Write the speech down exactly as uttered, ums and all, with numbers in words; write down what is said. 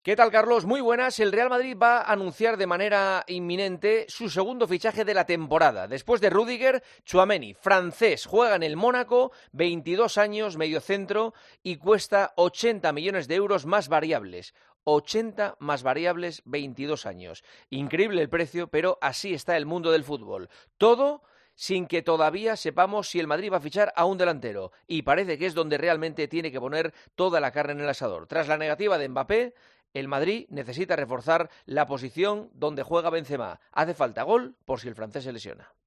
¿Qué tal, Carlos? Muy buenas. El Real Madrid va a anunciar de manera inminente su segundo fichaje de la temporada. Después de Rüdiger, Tchouaméni, francés, juega en el Mónaco, veintidós años, mediocentro, y cuesta ochenta millones de euros más variables. ochenta más variables, veintidós años. Increíble el precio, pero así está el mundo del fútbol. Todo sin que todavía sepamos si el Madrid va a fichar a un delantero. Y parece que es donde realmente tiene que poner toda la carne en el asador. Tras la negativa de Mbappé, el Madrid necesita reforzar la posición donde juega Benzema. Hace falta gol por si el francés se lesiona.